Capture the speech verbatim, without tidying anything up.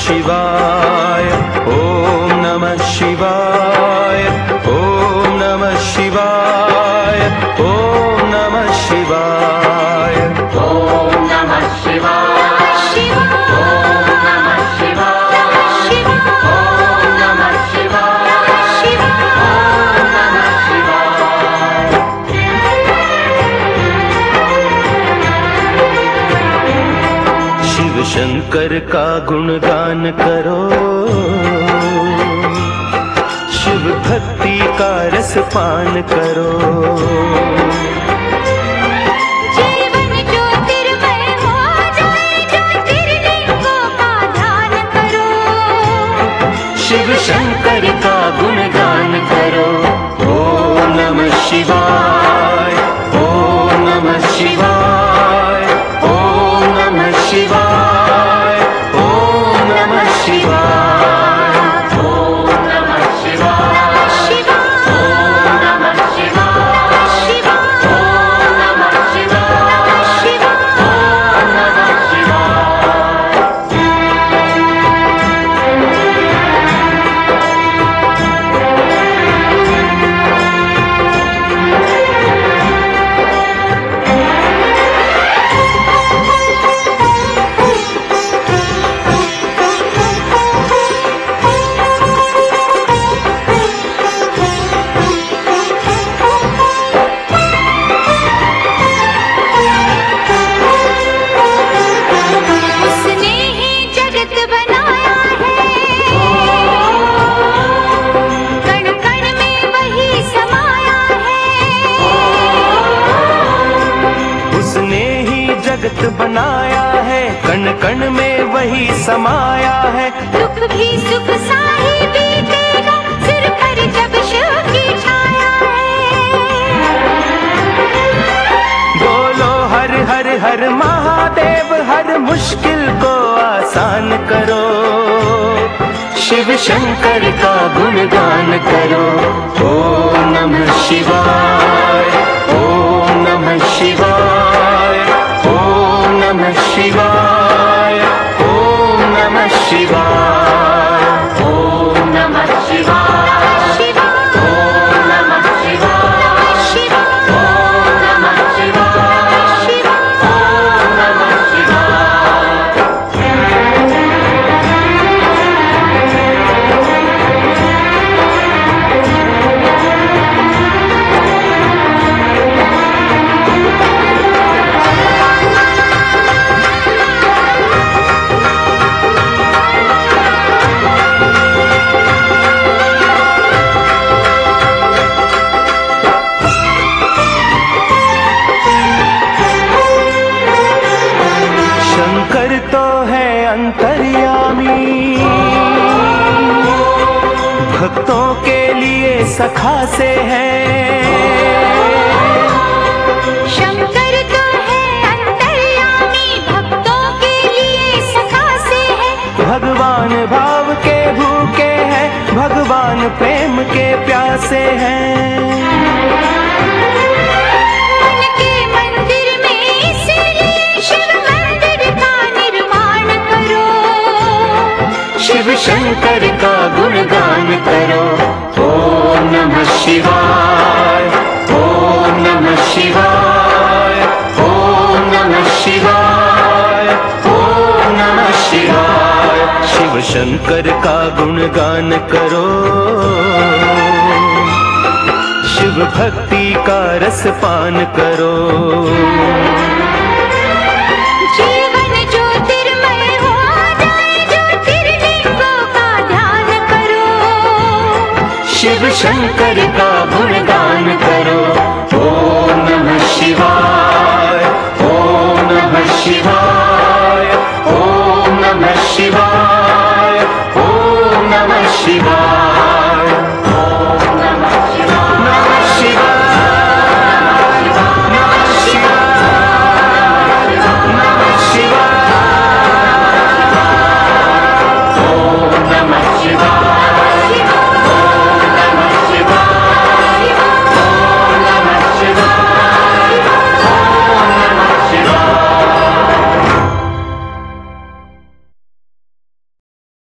शिवाय, ओम नमः शिवाय, ओम नमः शिवाय, ओम नमः शिवाय, ओम नमः शिवाय, ओम नमः शिवाय, ओम नमः शिवाय, ओम नमः शिवाय। शिव शंकर का गुणगान करो, शिव भक्ति का रस पान करो। जीवन ज्योतिर्मय हो जाए, ज्योतिर्लिंगों का ध्यान करो। शिव शंकर का गुणगान करो। ओम नमः शिवाय, ओम नमः शिवाय, ओम नमः शिवाय, ओम नमः शिवाय, ओम नमः शिवाय, ओम नमः शिवाय, ओम नमः शिवाय, ओम नमः उसने ही जगत बनाया है, कण कण में वही समाया है। उसने ही जगत बनाया है, कण कण में वही समाया है। दुख भी सुख सा ही बीतेगा, सिर पर जब शिव की छाया है। बोलो हर हर हर महादेव, हर मुश्किल को आसान करो। शिव शंकर का गुणगान करो। ओम नमः शिवाय, ओम नमः शिवाय, ओम नमः शिवाय, ओम नमः शिवाय, ओम नमः शिवाय, ओम नमः शिवाय, ओम नमः शिवाय, ओम नमः शंकर तो है अंतर्यामी, भक्तों के लिए सखा से है। शंकर तो है अंतर्यामी, भक्तों के लिए सखा से है। भगवान भाव के भूखे हैं, भगवान प्रेम के प्यासे हैं। उनके मंदिर में इसलिए शिव मंदिर का निर्माण करो। शिव शंकर का गुणगान करो। ओम नमः शिवाय, ओम नमः शिवाय, ओम नमः शिवाय, ओम नमः शिवाय। शिव शंकर का गुणगान करो, शिव भक्ति का रस पान करो। जीवन ज्योतिर्मय हो जाए, ज्योतिर्लिंगों का ध्यान करो। शिव शंकर का गुणगान करो।